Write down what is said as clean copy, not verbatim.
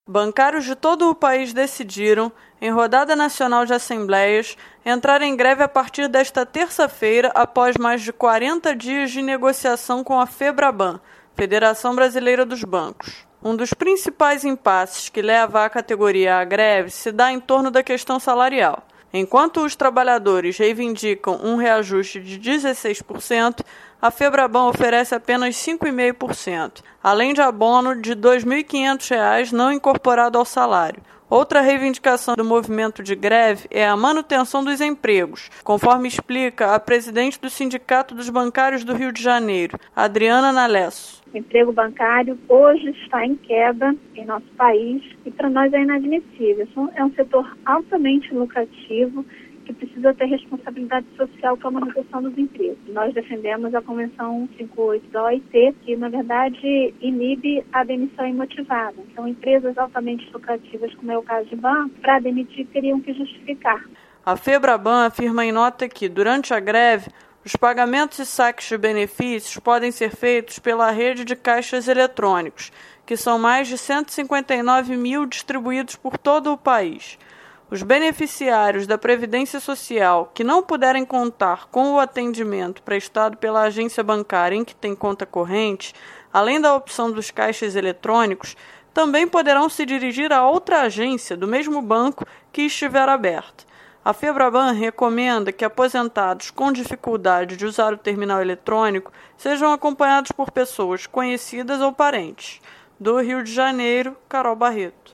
Bancários de todo o país decidiram, em rodada nacional de assembleias, entrar em greve a partir desta terça-feira, após mais de 40 dias de negociação com a FEBRABAN, Federação Brasileira dos Bancos. Um dos principais impasses que leva a categoria à greve se dá em torno da questão salarial. Enquanto os trabalhadores reivindicam um reajuste de 16%, a FEBRABAN oferece apenas 5,5%, além de abono de R$ 2.500 não incorporado ao salário. Outra reivindicação do movimento de greve é a manutenção dos empregos, conforme explica a presidente do Sindicato dos Bancários do Rio de Janeiro, Adriana Nalesso. O emprego bancário hoje está em queda em nosso país e para nós é inadmissível. É um setor altamente lucrativo que precisa ter responsabilidade social com a manutenção dos empregos. Nós defendemos a Convenção 158 da OIT, que, na verdade, inibe a demissão imotivada. Então, empresas altamente lucrativas, como é o caso de banco, para demitir, teriam que justificar. A FEBRABAN afirma em nota que, durante a greve, os pagamentos e saques de benefícios podem ser feitos pela rede de caixas eletrônicos, que são mais de 159 mil distribuídos por todo o país. Os beneficiários da Previdência Social que não puderem contar com o atendimento prestado pela agência bancária em que tem conta corrente, além da opção dos caixas eletrônicos, também poderão se dirigir a outra agência do mesmo banco que estiver aberta. A FEBRABAN recomenda que aposentados com dificuldade de usar o terminal eletrônico sejam acompanhados por pessoas conhecidas ou parentes. Do Rio de Janeiro, Carol Barreto.